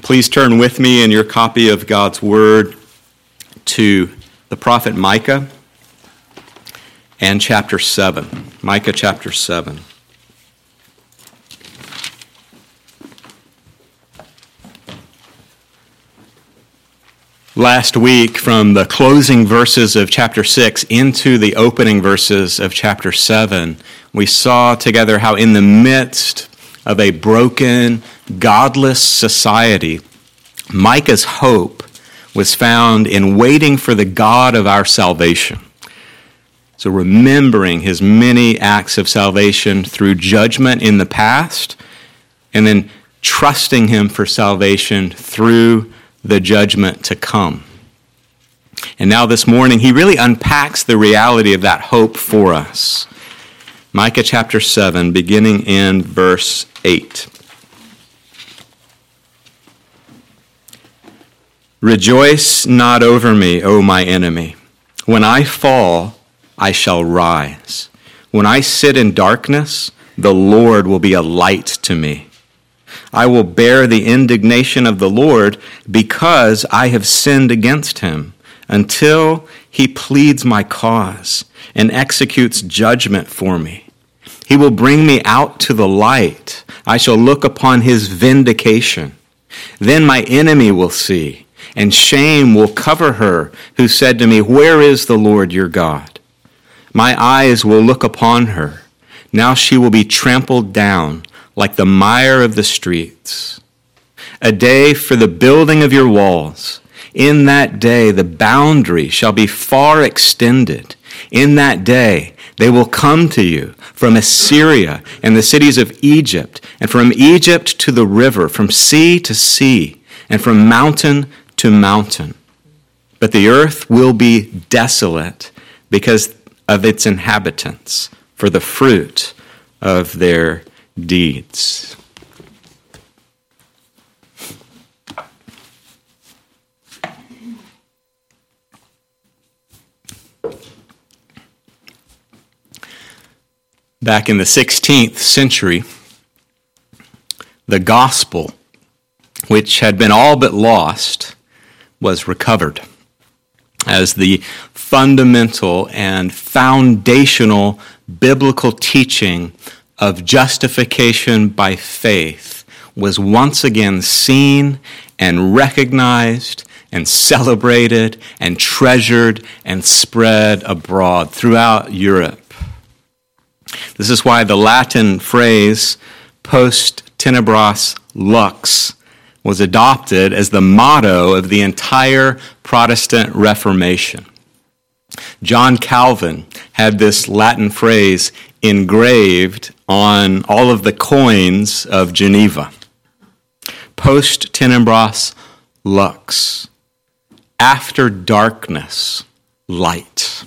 Please turn with me in your copy of God's Word to the prophet Micah and chapter 7. Micah chapter 7. Last week, from the closing verses of chapter 6 into the opening verses of chapter 7, we saw together how in the midst of a broken, godless society, Micah's hope was found in waiting for the God of our salvation. So remembering his many acts of salvation through judgment in the past, and then trusting him for salvation through the judgment to come. And now this morning, he really unpacks the reality of that hope for us. Micah chapter 7, beginning in verse 8. Rejoice not over me, O my enemy. When I fall, I shall rise. When I sit in darkness, the Lord will be a light to me. I will bear the indignation of the Lord because I have sinned against him, until he pleads my cause and executes judgment for me. He will bring me out to the light. I shall look upon his vindication. Then my enemy will see, and shame will cover her who said to me, Where is the Lord your God? My eyes will look upon her. Now she will be trampled down like the mire of the streets. A day for the building of your walls. In that day the boundary shall be far extended. In that day they will come to you from Assyria and the cities of Egypt, and from Egypt to the river, from sea to sea, and from mountain to mountain. But the earth will be desolate because of its inhabitants, for the fruit of their deeds. Back in the 16th century, the gospel, which had been all but lost, was recovered as the fundamental and foundational biblical teaching of justification by faith was once again seen and recognized and celebrated and treasured and spread abroad throughout Europe. This is why the Latin phrase post tenebras lux was adopted as the motto of the entire Protestant Reformation. John Calvin had this Latin phrase engraved on all of the coins of Geneva. Post tenebras lux. After darkness, light.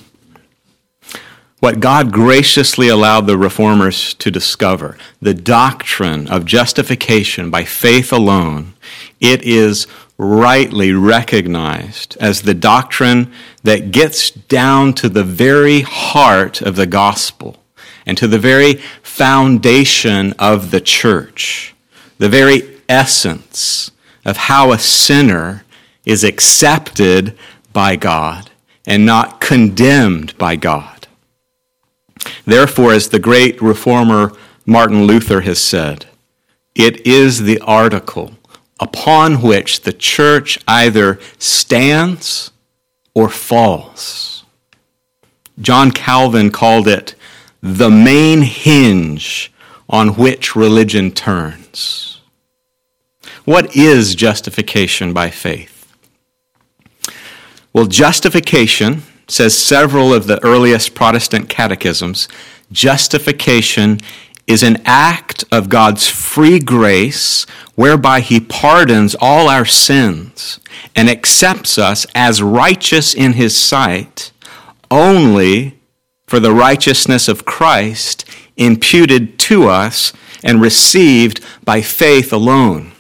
What God graciously allowed the reformers to discover, the doctrine of justification by faith alone, it is rightly recognized as the doctrine that gets down to the very heart of the gospel and to the very foundation of the church, the very essence of how a sinner is accepted by God and not condemned by God. Therefore, as the great reformer Martin Luther has said, it is the article upon which the church either stands or falls. John Calvin called it the main hinge on which religion turns. What is justification by faith? Well, justification, says several of the earliest Protestant catechisms, justification is an act of God's free grace whereby he pardons all our sins and accepts us as righteous in his sight only for the righteousness of Christ imputed to us and received by faith alone.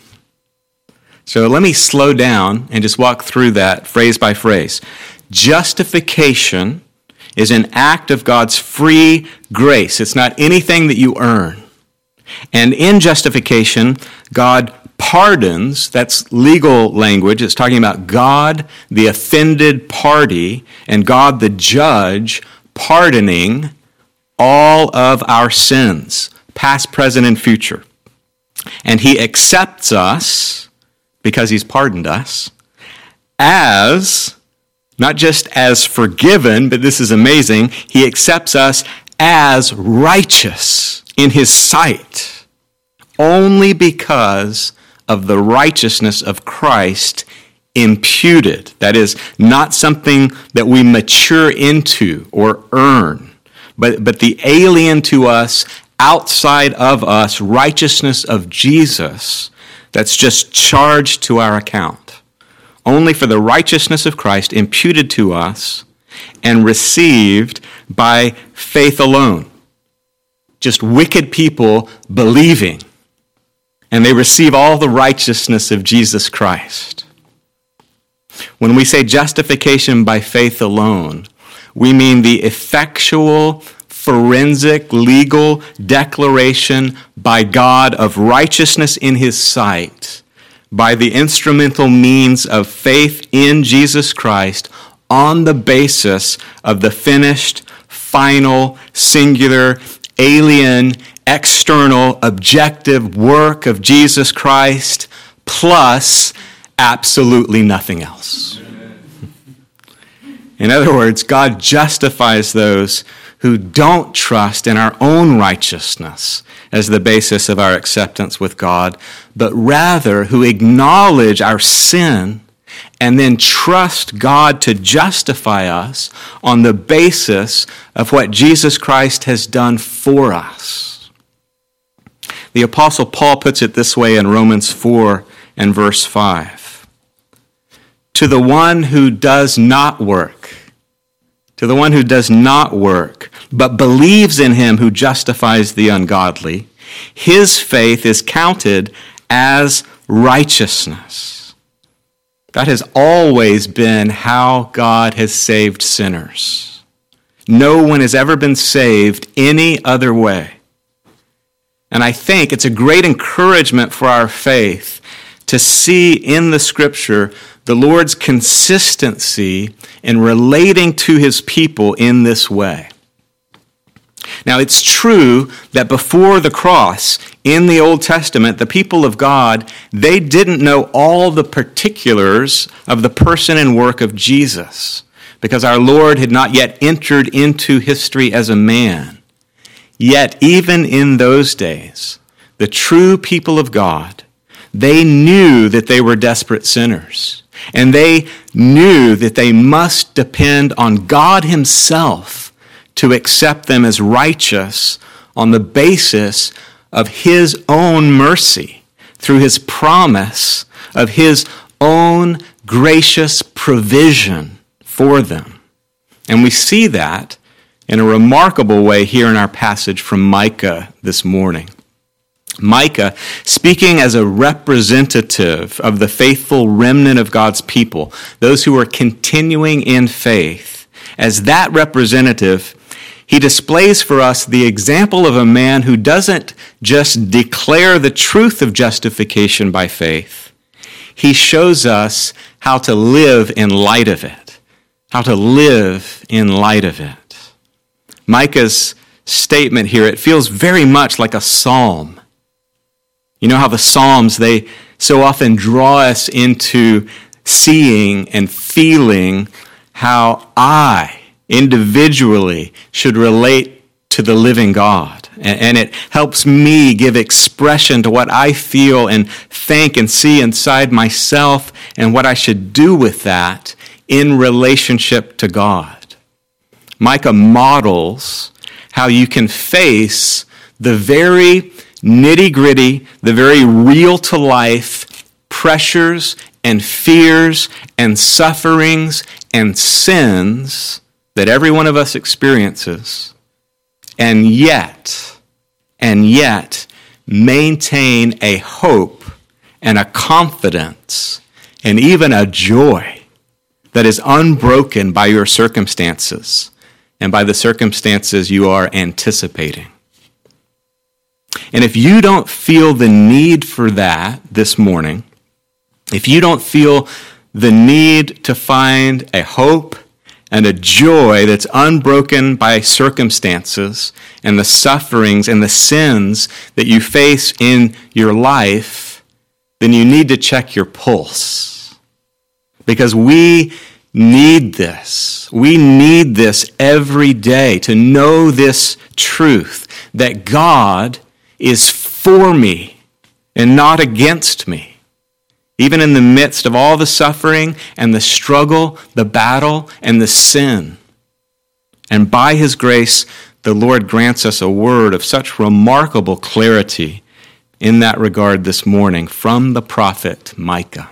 So let me slow down and just walk through that phrase by phrase. Justification is an act of God's free grace. It's not anything that you earn. And in justification, God pardons, that's legal language, it's talking about God, the offended party, and God, the judge, pardoning all of our sins, past, present, and future. And he accepts us, because he's pardoned us, as, not just as forgiven, but this is amazing, he accepts us as righteous in his sight, only because of the righteousness of Christ imputed. That is, not something that we mature into or earn, but the alien to us, outside of us, righteousness of Jesus that's just charged to our account. Only for the righteousness of Christ imputed to us and received by faith alone. Just wicked people believing, and they receive all the righteousness of Jesus Christ. When we say justification by faith alone, we mean the effectual, forensic, legal declaration by God of righteousness in his sight, by the instrumental means of faith in Jesus Christ on the basis of the finished, final, singular, alien, external, objective work of Jesus Christ, plus absolutely nothing else. In other words, God justifies those who don't trust in our own righteousness as the basis of our acceptance with God, but rather who acknowledge our sin and then trust God to justify us on the basis of what Jesus Christ has done for us. The Apostle Paul puts it this way in Romans 4 and verse 5. To the one who does not work, but believes in him who justifies the ungodly, his faith is counted as righteousness. That has always been how God has saved sinners. No one has ever been saved any other way. And I think it's a great encouragement for our faith to see in the Scripture the Lord's consistency in relating to his people in this way. Now, it's true that before the cross, in the Old Testament, the people of God, they didn't know all the particulars of the person and work of Jesus, because our Lord had not yet entered into history as a man. Yet, even in those days, the true people of God, they knew that they were desperate sinners, and they knew that they must depend on God himself to accept them as righteous on the basis of his own mercy, through his promise of his own gracious provision for them. And we see that in a remarkable way here in our passage from Micah this morning. Micah, speaking as a representative of the faithful remnant of God's people, those who are continuing in faith, as that representative, he displays for us the example of a man who doesn't just declare the truth of justification by faith. He shows us how to live in light of it. How to live in light of it. Micah's statement here, it feels very much like a psalm. You know how the Psalms, they so often draw us into seeing and feeling how I individually should relate to the living God. And it helps me give expression to what I feel and think and see inside myself and what I should do with that in relationship to God. Micah models how you can face the very nitty-gritty, the very real-to-life pressures and fears and sufferings and sins that every one of us experiences, and yet maintain a hope and a confidence and even a joy that is unbroken by your circumstances and by the circumstances you are anticipating. And if you don't feel the need for that this morning, if you don't feel the need to find a hope and a joy that's unbroken by circumstances and the sufferings and the sins that you face in your life, then you need to check your pulse. Because we need this. We need this every day to know this truth that God is for me and not against me. Even in the midst of all the suffering and the struggle, the battle and the sin. And by his grace, the Lord grants us a word of such remarkable clarity in that regard this morning from the prophet Micah.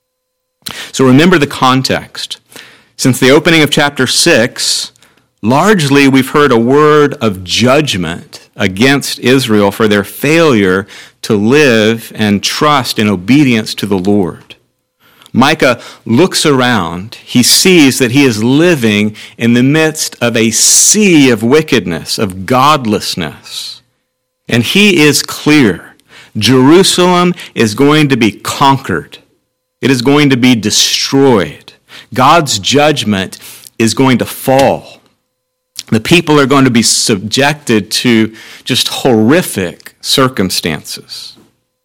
So remember the context. Since the opening of chapter 6, largely we've heard a word of judgment against Israel for their failure to live and trust in obedience to the Lord. Micah looks around. He sees that he is living in the midst of a sea of wickedness, of godlessness. And he is clear. Jerusalem is going to be conquered. It is going to be destroyed. God's judgment is going to fall. The people are going to be subjected to just horrific circumstances.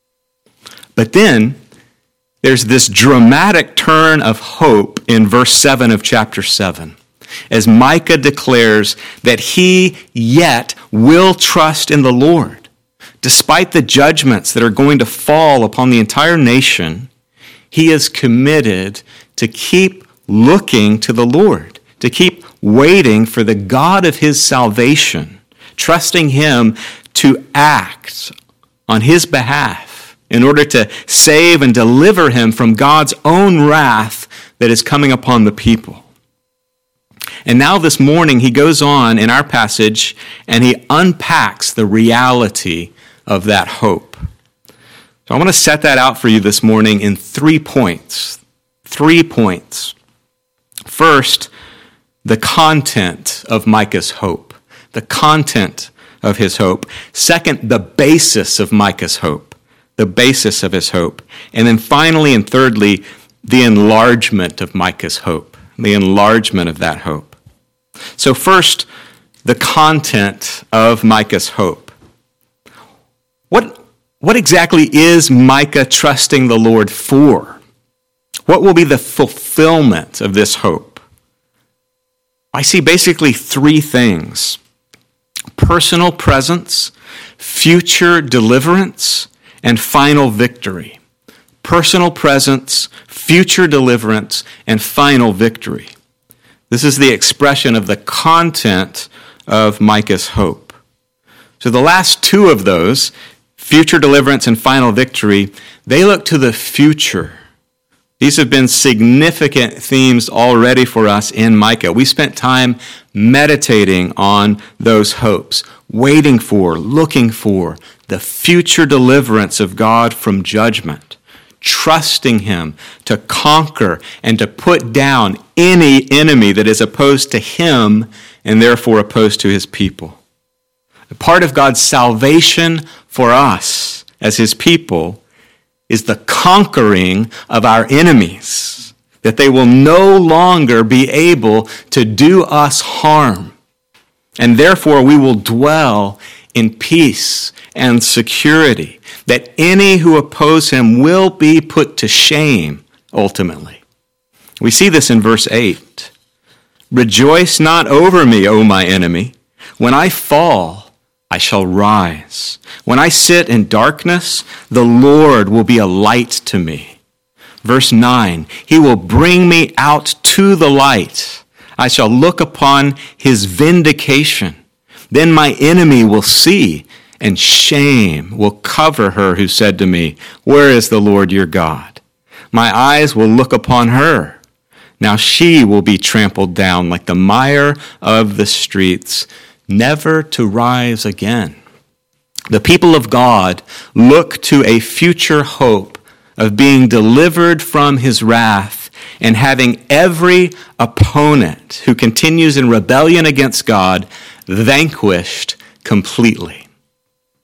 But then there's this dramatic turn of hope in verse 7 of chapter 7, as Micah declares that he yet will trust in the Lord. Despite the judgments that are going to fall upon the entire nation, he is committed to keep looking to the Lord, to keep waiting for the God of his salvation, trusting him to act on his behalf in order to save and deliver him from God's own wrath that is coming upon the people. And now this morning he goes on in our passage and he unpacks the reality of that hope. So I want to set that out for you this morning in 3 points. 3 points. First, the content of Micah's hope. The content of his hope. Second, the basis of Micah's hope. The basis of his hope. And then finally and thirdly, the enlargement of Micah's hope. The enlargement of that hope. So first, the content of Micah's hope. What exactly is Micah trusting the Lord for? What will be the fulfillment of this hope? I see basically 3 things: personal presence, future deliverance, and final victory. Personal presence, future deliverance, and final victory. This is the expression of the content of Micah's hope. So the last 2 of those, future deliverance and final victory, they look to the future. These have been significant themes already for us in Micah. We spent time meditating on those hopes, waiting for, looking for the future deliverance of God from judgment, trusting him to conquer and to put down any enemy that is opposed to him and therefore opposed to his people. Part of God's salvation for us as his people is the conquering of our enemies, that they will no longer be able to do us harm. And therefore we will dwell in peace and security, that any who oppose him will be put to shame ultimately. We see this in verse 8. Rejoice not over me, O my enemy. When I fall, I shall rise. When I sit in darkness, the Lord will be a light to me. Verse 9, he will bring me out to the light. I shall look upon his vindication. Then my enemy will see, and shame will cover her who said to me, where is the Lord your God? My eyes will look upon her. Now she will be trampled down like the mire of the streets, never to rise again. The people of God look to a future hope of being delivered from his wrath and having every opponent who continues in rebellion against God vanquished completely.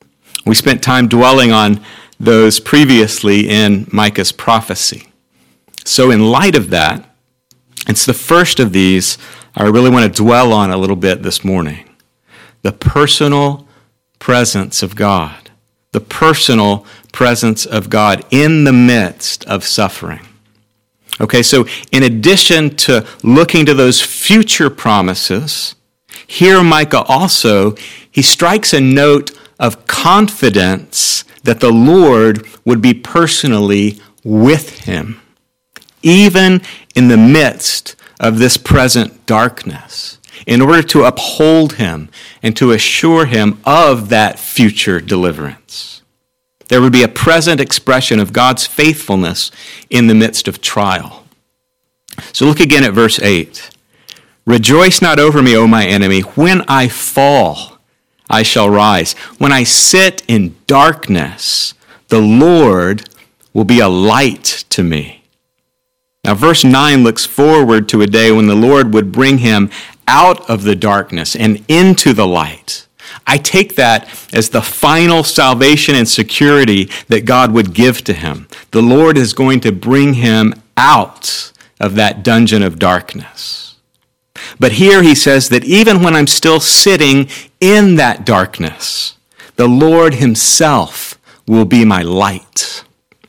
We spent time dwelling on those previously in Micah's prophecy. So in light of that, it's the first of these I really want to dwell on a little bit this morning. The personal presence of God. The personal presence of God in the midst of suffering. Okay, so in addition to looking to those future promises, here Micah also, he strikes a note of confidence that the Lord would be personally with him, even in the midst of this present darkness, in order to uphold him and to assure him of that future deliverance. There would be a present expression of God's faithfulness in the midst of trial. So look again at verse 8. Rejoice not over me, O my enemy. When I fall, I shall rise. When I sit in darkness, the Lord will be a light to me. Now, verse 9 looks forward to a day when the Lord would bring him out of the darkness and into the light. I take that as the final salvation and security that God would give to him. The Lord is going to bring him out of that dungeon of darkness. But here he says that even when I'm still sitting in that darkness, the Lord himself will be my light.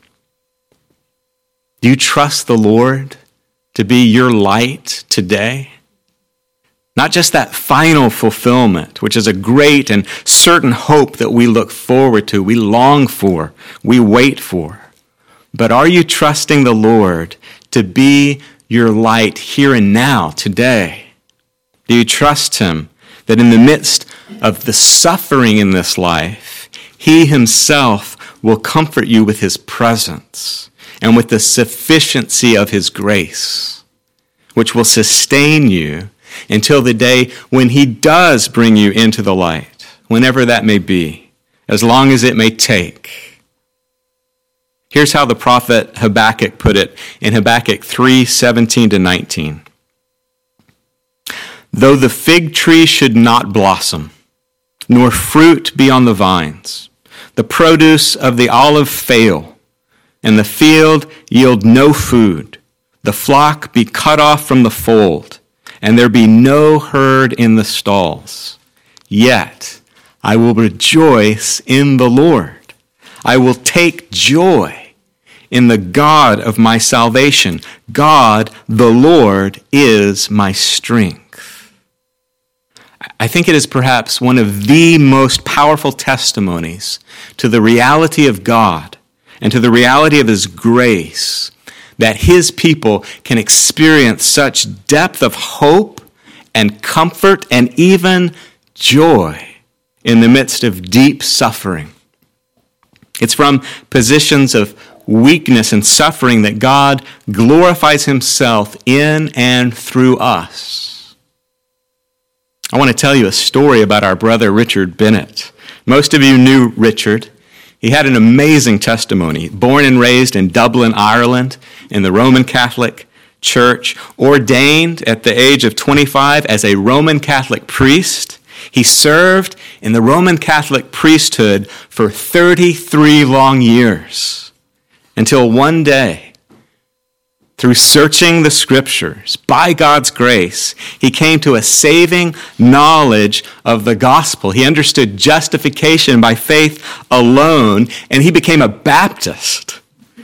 Do you trust the Lord to be your light today? Not just that final fulfillment, which is a great and certain hope that we look forward to, we long for, we wait for. But are you trusting the Lord to be your light here and now, today? Do you trust him that in the midst of the suffering in this life, he himself will comfort you with his presence and with the sufficiency of his grace, which will sustain you until the day when he does bring you into the light, whenever that may be, as long as it may take? Here's how the prophet Habakkuk put it in Habakkuk 3:17-19. Though the fig tree should not blossom, nor fruit be on the vines, the produce of the olive fail, and the field yield no food, the flock be cut off from the fold, and there be no herd in the stalls, yet I will rejoice in the Lord. I will take joy in the God of my salvation. God, the Lord, is my strength. I think it is perhaps one of the most powerful testimonies to the reality of God and to the reality of his grace that his people can experience such depth of hope and comfort and even joy in the midst of deep suffering. It's from positions of weakness and suffering that God glorifies himself in and through us. I want to tell you a story about our brother Richard Bennett. Most of you knew Richard. He had an amazing testimony. Born and raised in Dublin, Ireland, in the Roman Catholic Church, ordained at the age of 25 as a Roman Catholic priest. He served in the Roman Catholic priesthood for 33 long years, until one day, through searching the scriptures, by God's grace, he came to a saving knowledge of the gospel. He understood justification by faith alone, and he became a Baptist.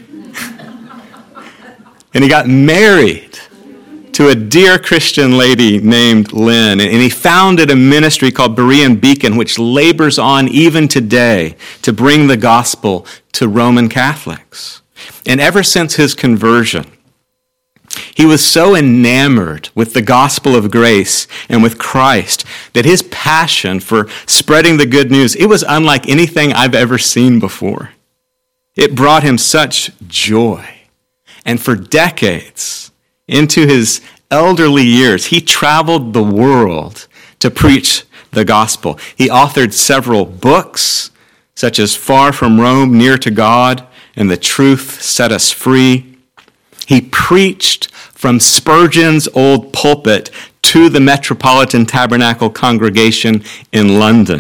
And he got married to a dear Christian lady named Lynn, and he founded a ministry called Berean Beacon, which labors on even today to bring the gospel to Roman Catholics. And ever since his conversion, he was so enamored with the gospel of grace and with Christ that his passion for spreading the good news, it was unlike anything I've ever seen before. It brought him such joy. And for decades, into his elderly years, he traveled the world to preach the gospel. He authored several books, such as Far from Rome, Near to God, and The Truth Set Us Free. He preached from Spurgeon's old pulpit to the Metropolitan Tabernacle congregation in London.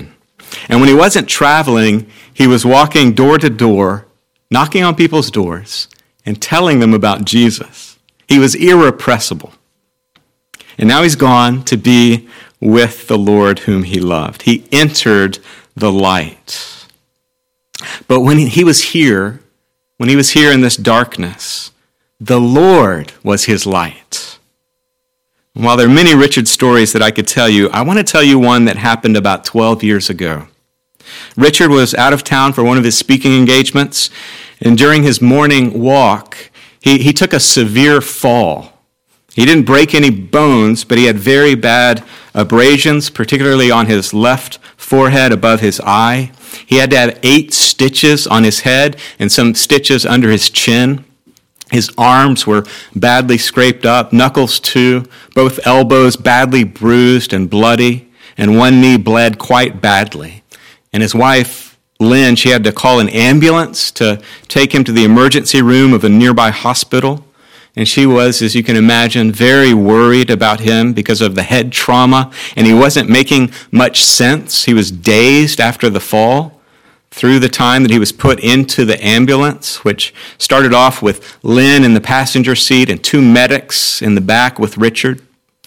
And when he wasn't traveling, he was walking door to door, knocking on people's doors and telling them about Jesus. He was irrepressible. And now he's gone to be with the Lord whom he loved. He entered the light. But when he was here in this darkness, the Lord was his light. And while there are many Richard stories that I could tell you, I want to tell you one that happened about 12 years ago. Richard was out of town for one of his speaking engagements, and during his morning walk, he took a severe fall. He didn't break any bones, but he had very bad abrasions, particularly on his left forehead above his eye. He had to have 8 stitches on his head and some stitches under his chin. His arms were badly scraped up, knuckles too, both elbows badly bruised and bloody, and one knee bled quite badly. And his wife, Lynn, she had to call an ambulance to take him to the emergency room of a nearby hospital. And she was, as you can imagine, very worried about him because of the head trauma, and he wasn't making much sense. He was dazed after the fall through the time that he was put into the ambulance, which started off with Lynn in the passenger seat and 2 medics in the back with Richard.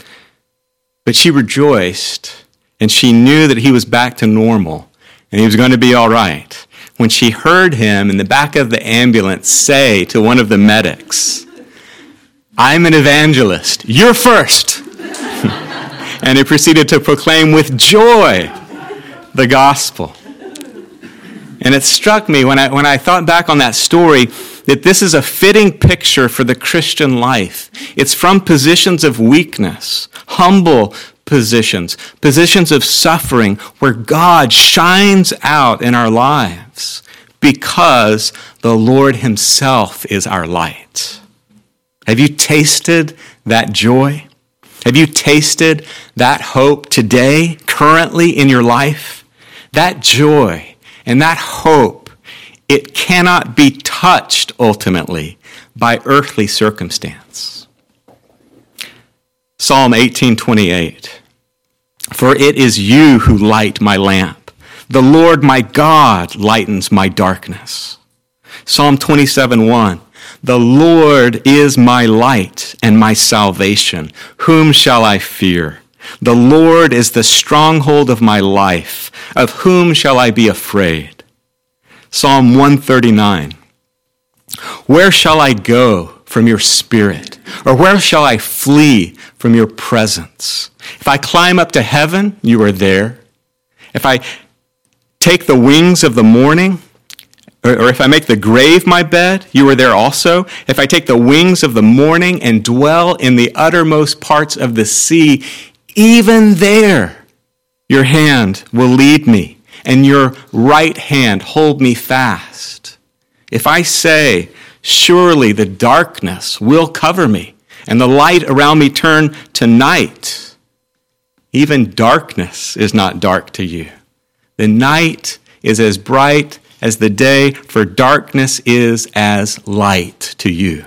But she rejoiced, and she knew that he was back to normal, and he was going to be all right, when she heard him in the back of the ambulance say to one of the medics, "I'm an evangelist. You're first." And he proceeded to proclaim with joy the gospel. And it struck me when I thought back on that story that this is a fitting picture for the Christian life. It's from positions of weakness, humble positions of suffering, where God shines out in our lives because the Lord himself is our light. Have you tasted that joy? Have you tasted that hope today, currently in your life? That joy and that hope, it cannot be touched ultimately by earthly circumstance. Psalm 18:28. For it is you who light my lamp. The Lord my God lightens my darkness. Psalm 27:1. The Lord is my light and my salvation. Whom shall I fear? The Lord is the stronghold of my life. Of whom shall I be afraid? Psalm 139. Where shall I go from your spirit? Or where shall I flee from your presence? If I climb up to heaven, you are there. If I take the wings of the morning, or if I make the grave my bed, you are there also. If I take the wings of the morning and dwell in the uttermost parts of the sea, even there your hand will lead me, and your right hand hold me fast. If I say, surely the darkness will cover me, and the light around me turn to night, even darkness is not dark to you. The night is as bright as the day, for darkness is as light to you.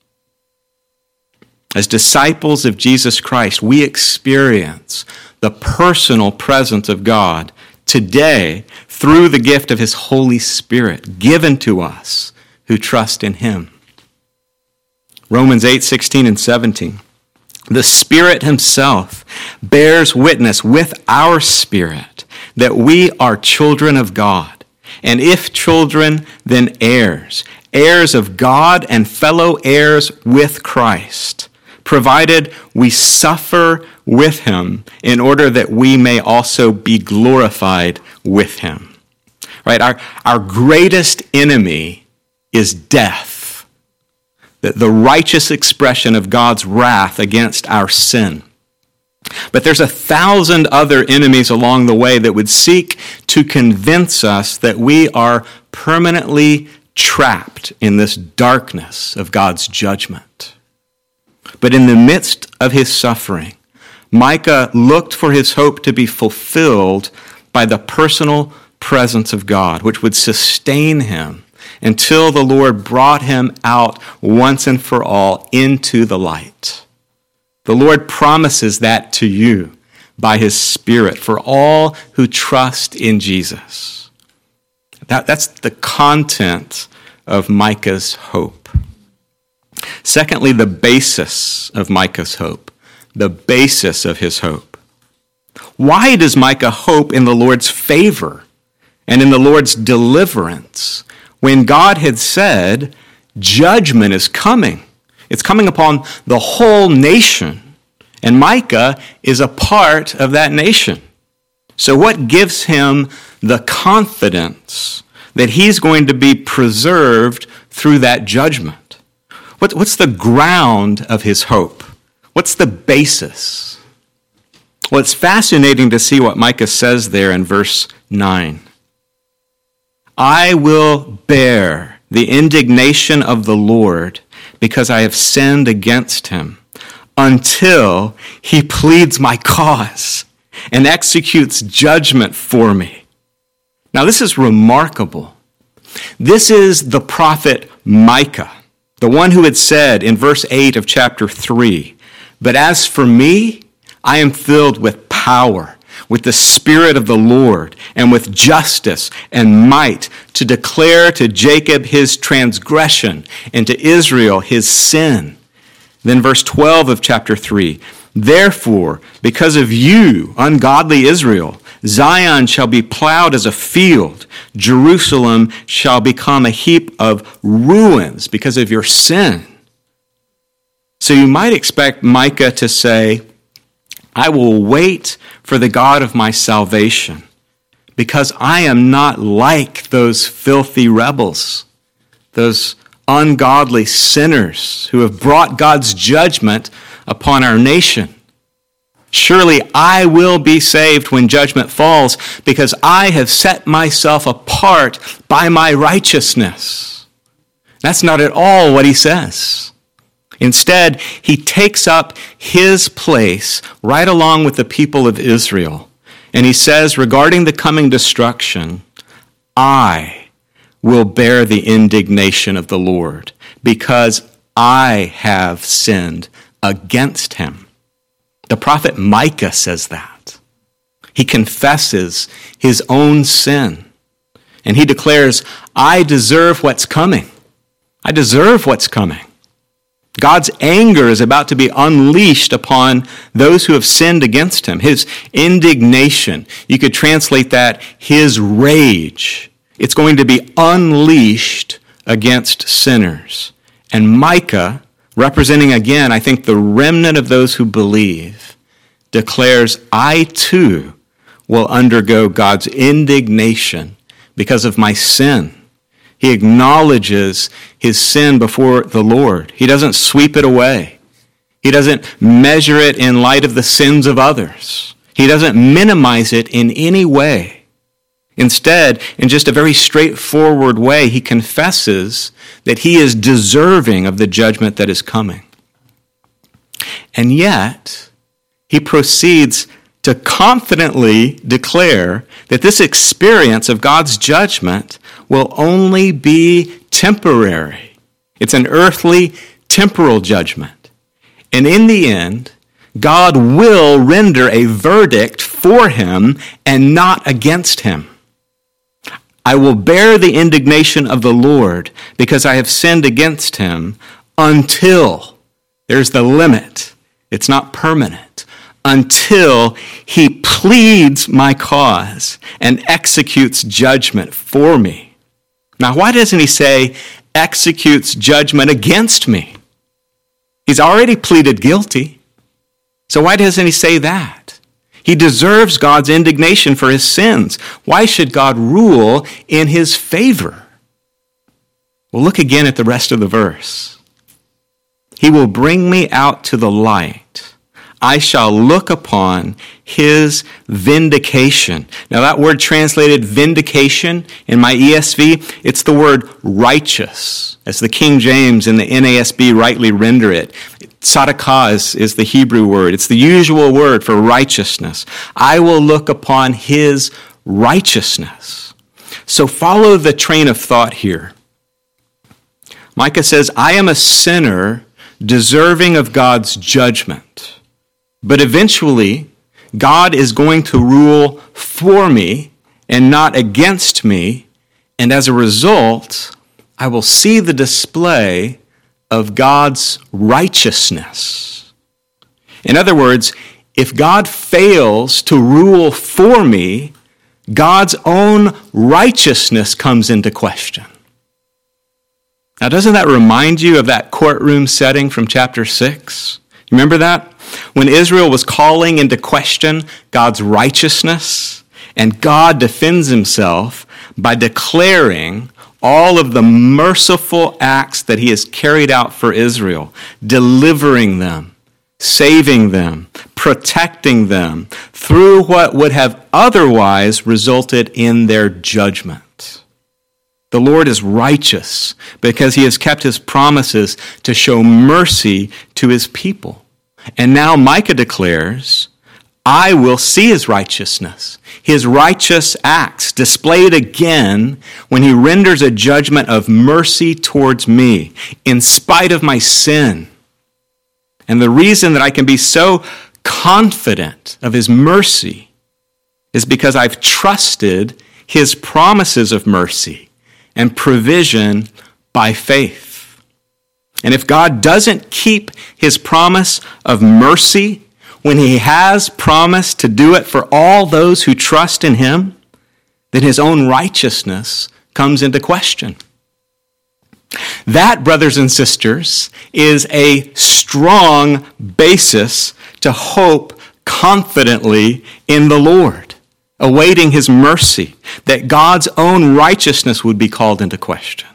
As disciples of Jesus Christ, we experience the personal presence of God today through the gift of his Holy Spirit given to us who trust in him. Romans 8:16 and 17. The Spirit himself bears witness with our spirit that we are children of God. And if children, then heirs, heirs of God and fellow heirs with Christ, provided we suffer with him in order that we may also be glorified with him. Right? Our greatest enemy is death, the righteous expression of God's wrath against our sin. But there's 1,000 other enemies along the way that would seek to convince us that we are permanently trapped in this darkness of God's judgment. But in the midst of his suffering, Micah looked for his hope to be fulfilled by the personal presence of God, which would sustain him until the Lord brought him out once and for all into the light. The Lord promises that to you by his Spirit for all who trust in Jesus. That's the content of Micah's hope. Secondly, the basis of Micah's hope, the basis of his hope. Why does Micah hope in the Lord's favor and in the Lord's deliverance when God had said judgment is coming? It's coming upon the whole nation, and Micah is a part of that nation. So what gives him the confidence that he's going to be preserved through that judgment? What's the ground of his hope? What's the basis? Well, it's fascinating to see what Micah says there in verse 9. I will bear the indignation of the Lord because I have sinned against him until he pleads my cause and executes judgment for me. Now, this is remarkable. This is the prophet Micah, the one who had said in verse 8 of chapter 3, but as for me, I am filled with power, with the Spirit of the Lord, and with justice and might to declare to Jacob his transgression and to Israel his sin. Then verse 12 of chapter 3, therefore, because of you, ungodly Israel, Zion shall be plowed as a field. Jerusalem shall become a heap of ruins because of your sin. So you might expect Micah to say, I will wait for the God of my salvation because I am not like those filthy rebels, those ungodly sinners who have brought God's judgment upon our nation. Surely I will be saved when judgment falls because I have set myself apart by my righteousness. That's not at all what he says. Instead, he takes up his place right along with the people of Israel. And he says regarding the coming destruction, I will bear the indignation of the Lord because I have sinned against him. The prophet Micah says that. He confesses his own sin. And he declares, I deserve what's coming. I deserve what's coming. God's anger is about to be unleashed upon those who have sinned against him. His indignation, you could translate that, his rage. It's going to be unleashed against sinners. And Micah, representing again, I think, the remnant of those who believe, declares, I too will undergo God's indignation because of my sin. He acknowledges his sin before the Lord. He doesn't sweep it away. He doesn't measure it in light of the sins of others. He doesn't minimize it in any way. Instead, in just a very straightforward way, he confesses that he is deserving of the judgment that is coming. And yet, he proceeds to confidently declare that this experience of God's judgment will only be temporary. It's an earthly, temporal judgment. And in the end, God will render a verdict for him and not against him. I will bear the indignation of the Lord because I have sinned against him until, there's the limit, it's not permanent, until he pleads my cause and executes judgment for me. Now, why doesn't he say executes judgment against me? He's already pleaded guilty. So why doesn't he say that? He deserves God's indignation for his sins. Why should God rule in his favor? Well, look again at the rest of the verse. He will bring me out to the light. I shall look upon his vindication. Now that word translated vindication in my ESV, it's the word righteous, as the King James and the NASB rightly render it. Tzedakah is the Hebrew word. It's the usual word for righteousness. I will look upon his righteousness. So follow the train of thought here. Micah says, I am a sinner deserving of God's judgment. But eventually, God is going to rule for me and not against me, and as a result, I will see the display of God's righteousness. In other words, if God fails to rule for me, God's own righteousness comes into question. Now, doesn't that remind you of that courtroom setting from chapter 6? You remember that? When Israel was calling into question God's righteousness, and God defends himself by declaring all of the merciful acts that he has carried out for Israel, delivering them, saving them, protecting them through what would have otherwise resulted in their judgment. The Lord is righteous because he has kept his promises to show mercy to his people. And now Micah declares, I will see his righteousness, his righteous acts displayed again when he renders a judgment of mercy towards me in spite of my sin. And the reason that I can be so confident of his mercy is because I've trusted his promises of mercy and provision by faith. And if God doesn't keep his promise of mercy when he has promised to do it for all those who trust in him, then his own righteousness comes into question. That, brothers and sisters, is a strong basis to hope confidently in the Lord, awaiting his mercy, that God's own righteousness would be called into question.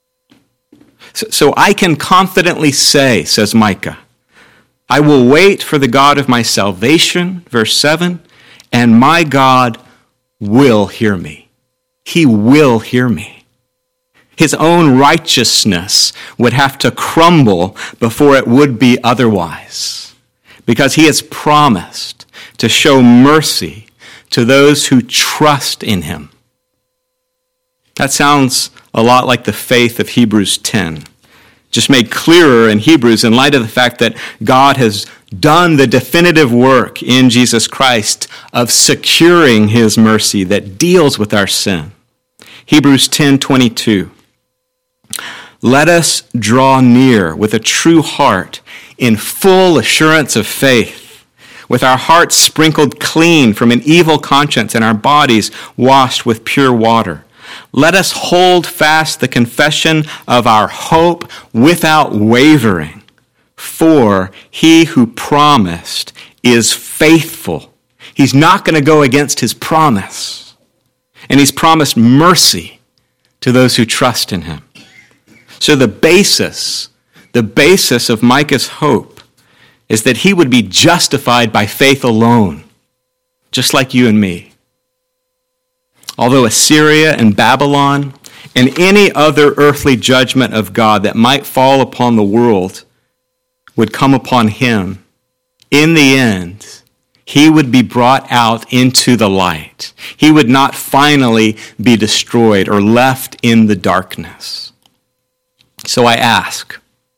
So I can confidently say, says Micah, I will wait for the God of my salvation, verse 7, and my God will hear me. He will hear me. His own righteousness would have to crumble before it would be otherwise, because he has promised to show mercy to those who trust in him. That sounds a lot like the faith of Hebrews 10, just made clearer in Hebrews in light of the fact that God has done the definitive work in Jesus Christ of securing his mercy that deals with our sin. Hebrews 10:22. Let us draw near with a true heart in full assurance of faith, with our hearts sprinkled clean from an evil conscience and our bodies washed with pure water. Let us hold fast the confession of our hope without wavering, for he who promised is faithful. He's not going to go against his promise, and he's promised mercy to those who trust in him. So the basis of Micah's hope is that he would be justified by faith alone, just like you and me. Although Assyria and Babylon and any other earthly judgment of God that might fall upon the world would come upon him, in the end, he would be brought out into the light. He would not finally be destroyed or left in the darkness. So I ask,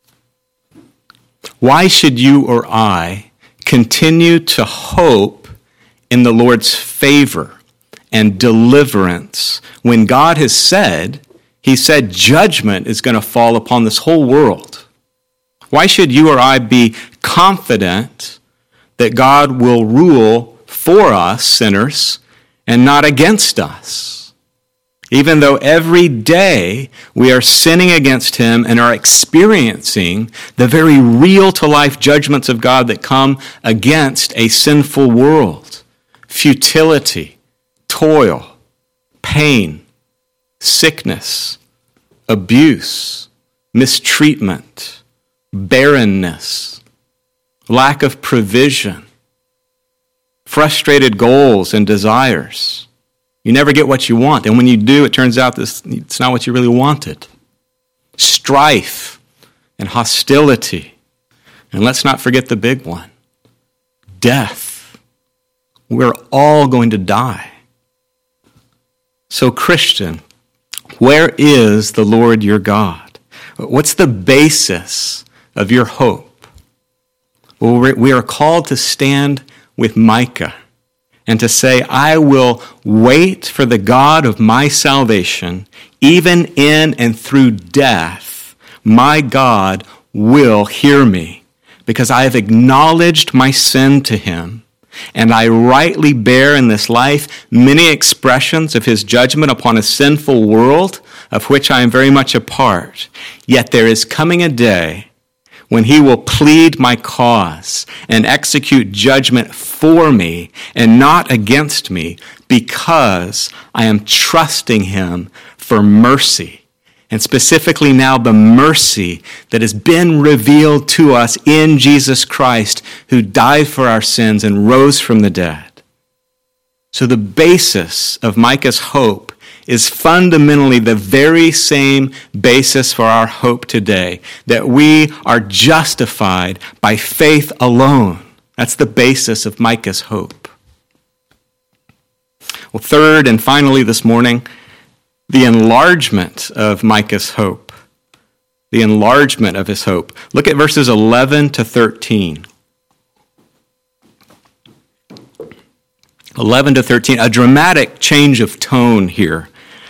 why should you or I continue to hope in the Lord's favor and deliverance when God has said, he said judgment is going to fall upon this whole world? Why should you or I be confident that God will rule for us, sinners, and not against us? Even though every day we are sinning against him and are experiencing the very real-to-life judgments of God that come against a sinful world. Futility, toil, pain, sickness, abuse, mistreatment, barrenness, lack of provision, frustrated goals and desires. You never get what you want, and when you do, it turns out it's not what you really wanted. Strife and hostility, and let's not forget the big one, death. We're all going to die. So, Christian, where is the Lord your God? What's the basis of your hope? Well, we are called to stand with Micah and to say, I will wait for the God of my salvation, even in and through death, my God will hear me, because I have acknowledged my sin to him, and I rightly bear in this life many expressions of his judgment upon a sinful world, of which I am very much a part. Yet there is coming a day when he will plead my cause and execute judgment for me and not against me, because I am trusting him for mercy. And specifically now the mercy that has been revealed to us in Jesus Christ, who died for our sins and rose from the dead. So the basis of Micah's hope is fundamentally the very same basis for our hope today, that we are justified by faith alone. That's the basis of Micah's hope. Well, third and finally this morning, the enlargement of Micah's hope. The enlargement of his hope. Look at verses 11 to 13. 11 to 13, a dramatic change of tone here.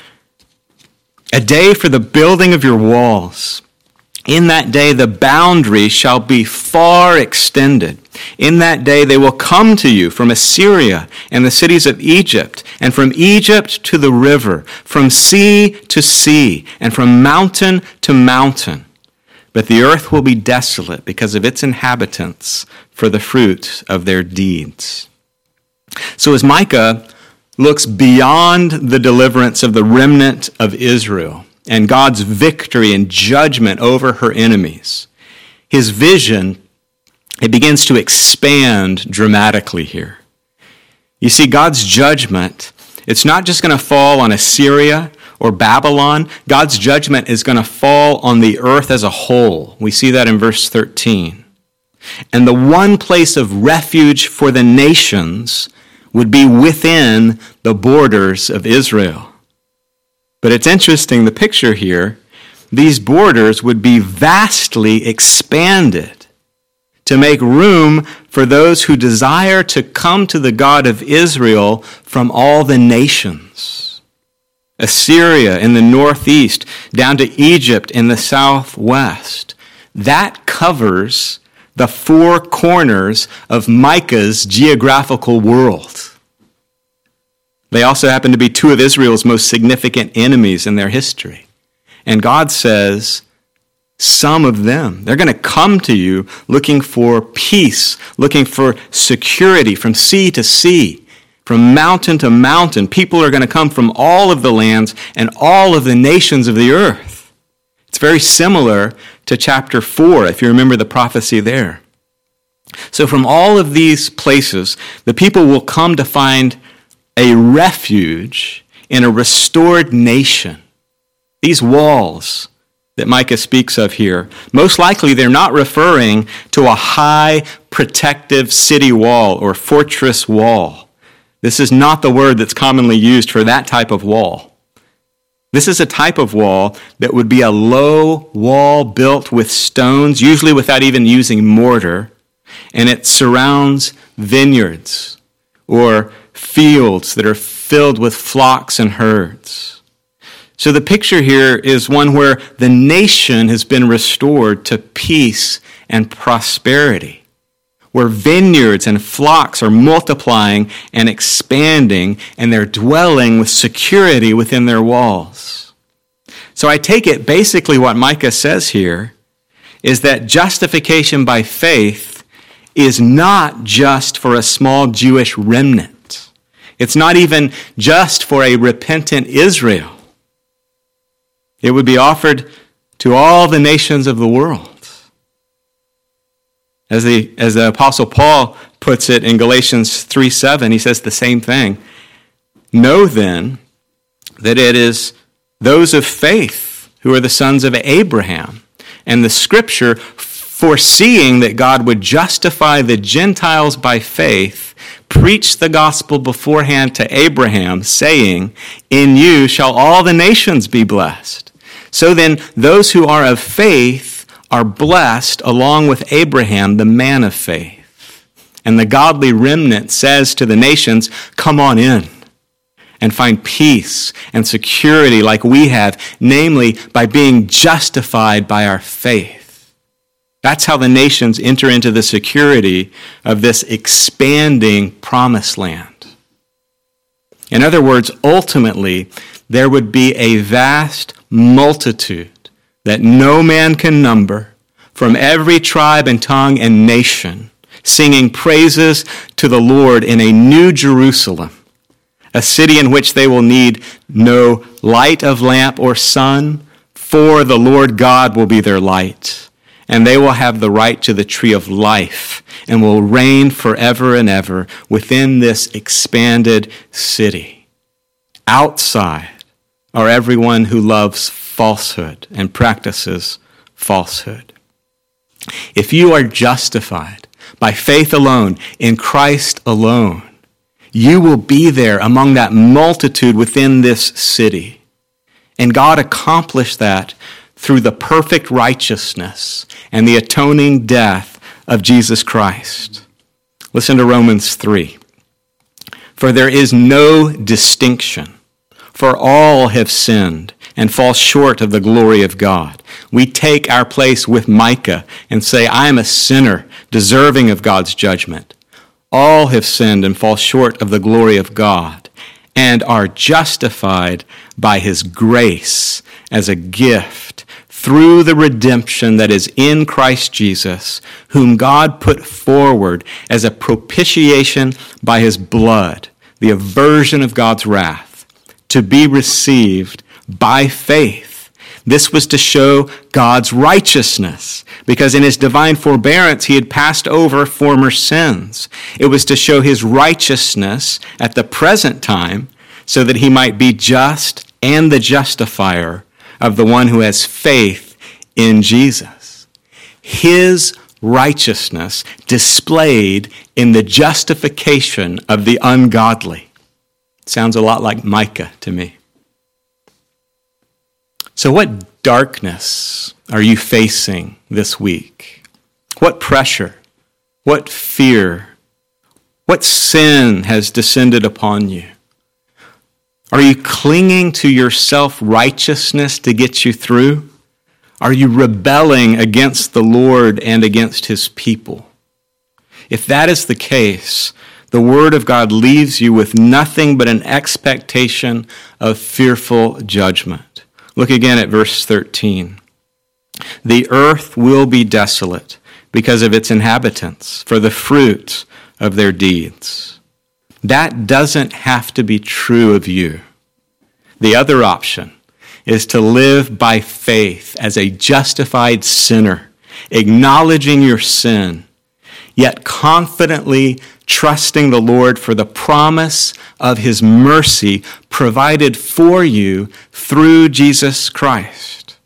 A day for the building of your walls. In that day the boundary shall be far extended. In that day they will come to you from Assyria and the cities of Egypt, and from Egypt to the river, from sea to sea, and from mountain to mountain. But the earth will be desolate because of its inhabitants, for the fruit of their deeds. So as Micah looks beyond the deliverance of the remnant of Israel and God's victory and judgment over her enemies, his vision, it begins to expand dramatically here. You see, God's judgment, it's not just going to fall on Assyria or Babylon. God's judgment is going to fall on the earth as a whole. We see that in verse 13. And the one place of refuge for the nations would be within the borders of Israel. But it's interesting, the picture here, these borders would be vastly expanded to make room for those who desire to come to the God of Israel from all the nations. Assyria in the northeast, down to Egypt in the southwest. That covers the four corners of Micah's geographical world. They also happen to be two of Israel's most significant enemies in their history. And God says, some of them, they're going to come to you looking for peace, looking for security from sea to sea, from mountain to mountain. People are going to come from all of the lands and all of the nations of the earth. It's very similar to chapter 4, if you remember the prophecy there. So from all of these places, the people will come to find a refuge in a restored nation. These walls that Micah speaks of here, most likely they're not referring to a high protective city wall or fortress wall. This is not the word that's commonly used for that type of wall. This is a type of wall that would be a low wall built with stones, usually without even using mortar, and it surrounds vineyards or fields that are filled with flocks and herds. So the picture here is one where the nation has been restored to peace and prosperity, where vineyards and flocks are multiplying and expanding, and they're dwelling with security within their walls. So I take it basically what Micah says here is that justification by faith is not just for a small Jewish remnant. It's not even just for a repentant Israel. It would be offered to all the nations of the world. As the Apostle Paul puts it in Galatians 3:7, he says the same thing. Know then that it is those of faith who are the sons of Abraham. And the scripture, foreseeing that God would justify the Gentiles by faith, preached the gospel beforehand to Abraham, saying, in you shall all the nations be blessed. So then, those who are of faith are blessed along with Abraham, the man of faith. And the godly remnant says to the nations, come on in and find peace and security like we have, namely by being justified by our faith. That's how the nations enter into the security of this expanding promised land. In other words, ultimately, there would be a vast multitude that no man can number from every tribe and tongue and nation, singing praises to the Lord in a new Jerusalem, a city in which they will need no light of lamp or sun, for the Lord God will be their light, and they will have the right to the tree of life and will reign forever and ever within this expanded city. Outside are everyone who loves falsehood and practices falsehood. If you are justified by faith alone, in Christ alone, you will be there among that multitude within this city. And God accomplished that through the perfect righteousness and the atoning death of Jesus Christ. Listen to Romans 3. For there is no distinction, for all have sinned and fall short of the glory of God. We take our place with Micah and say, I am a sinner, deserving of God's judgment. All have sinned and fall short of the glory of God, and are justified by his grace as a gift through the redemption that is in Christ Jesus, whom God put forward as a propitiation by his blood, the aversion of God's wrath, to be received by faith. This was to show God's righteousness, because in his divine forbearance he had passed over former sins. It was to show his righteousness at the present time, so that he might be just and the justifier of the one who has faith in Jesus. His righteousness displayed in the justification of the ungodly. Sounds a lot like Micah to me. So what darkness are you facing this week? What pressure? What fear? What sin has descended upon you? Are you clinging to your self-righteousness to get you through? Are you rebelling against the Lord and against his people? If that is the case, the Word of God leaves you with nothing but an expectation of fearful judgment. Look again at verse 13. The earth will be desolate because of its inhabitants, for the fruit of their deeds. That doesn't have to be true of you. The other option is to live by faith as a justified sinner, acknowledging your sin, yet confidently trusting the Lord for the promise of his mercy provided for you through Jesus Christ.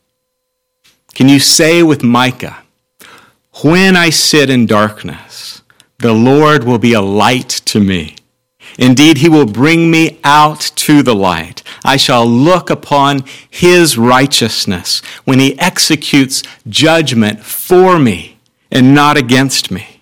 Can you say with Micah, when I sit in darkness, the Lord will be a light to me. Indeed, he will bring me out to the light. I shall look upon his righteousness when he executes judgment for me and not against me.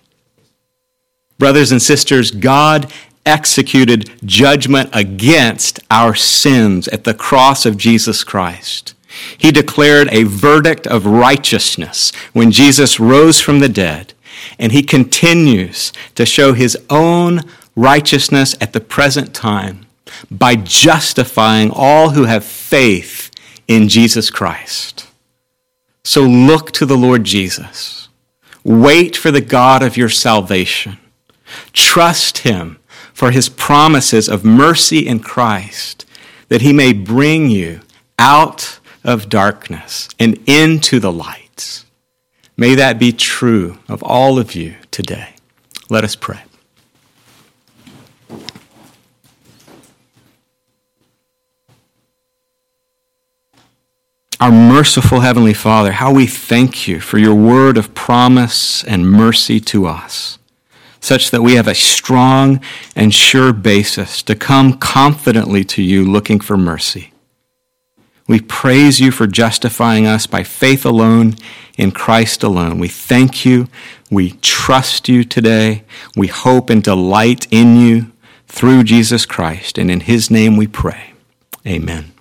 Brothers and sisters, God executed judgment against our sins at the cross of Jesus Christ. He declared a verdict of righteousness when Jesus rose from the dead, and he continues to show his own righteousness at the present time by justifying all who have faith in Jesus Christ. So look to the Lord Jesus. Wait for the God of your salvation. Trust him for his promises of mercy in Christ, that he may bring you out of darkness and into the light. May that be true of all of you today. Let us pray. Our merciful Heavenly Father, how we thank you for your word of promise and mercy to us, such that we have a strong and sure basis to come confidently to you looking for mercy. We praise you for justifying us by faith alone in Christ alone. We thank you We trust you today. We hope and delight in you through Jesus Christ. And in his name we pray. Amen.